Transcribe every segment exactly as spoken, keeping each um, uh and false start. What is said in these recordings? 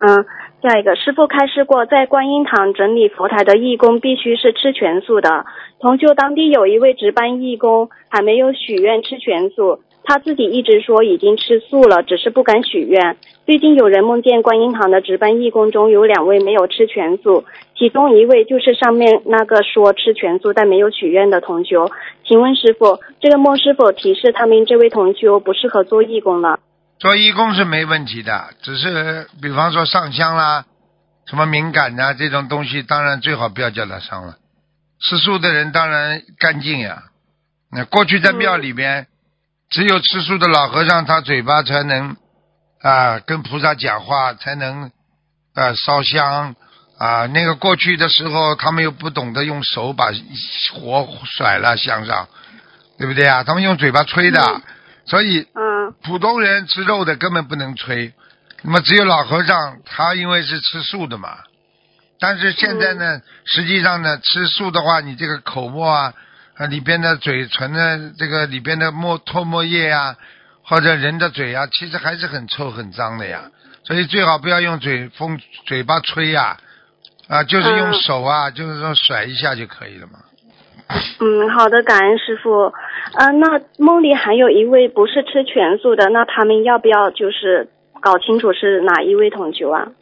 嗯，下一个，师父开示过，在观音堂整理佛台的义工必须是吃全素的。同修当地有一位值班义工还没有许愿吃全素，他自己一直说已经吃素了，只是不敢许愿。最近有人梦见观音堂的值班义工中有两位没有吃全素，其中一位就是上面那个说吃全素但没有许愿的同修。请问师父，这个梦是否提示他们这位同修不适合做义工了？ 做义工是没问题的，只是比方说上香啦，什么敏感啊这种东西，当然最好不要叫他上了。吃素的人当然干净呀。那过去在庙里边，嗯、只有吃素的老和尚，他嘴巴才能啊跟菩萨讲话，才能啊烧香啊。那个过去的时候，他们又不懂得用手把火甩了香上，对不对啊？他们用嘴巴吹的。嗯所以，嗯，普通人吃肉的根本不能吹，那么只有老和尚，他因为是吃素的嘛。但是现在呢，嗯、实际上呢，吃素的话，你这个口沫啊，啊里边的嘴唇的这个里边的沫唾沫液啊，或者人的嘴啊，其实还是很臭很脏的呀。所以最好不要用嘴风嘴巴吹呀，啊，就是用手啊，嗯、就是说甩一下就可以了嘛。 嗯，好的，感恩师父。呃，那梦里还有一位不是吃全素的，那他们要不要就是搞清楚是哪一位同修啊？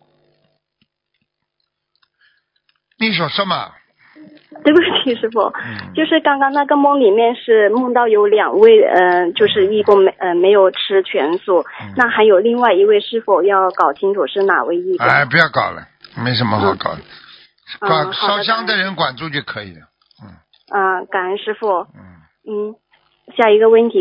你说什么？ 对不起，师父，嗯、就是刚刚那个梦里面是梦到有两位，呃，就是义工没呃没有吃全素，嗯、那还有另外一位，是否要搞清楚是哪位义工？ 哎，不要搞了，没什么好搞的， 嗯、 管烧香的人管住就可以了。 嗯、呃，感恩师父。嗯嗯，下一个问题。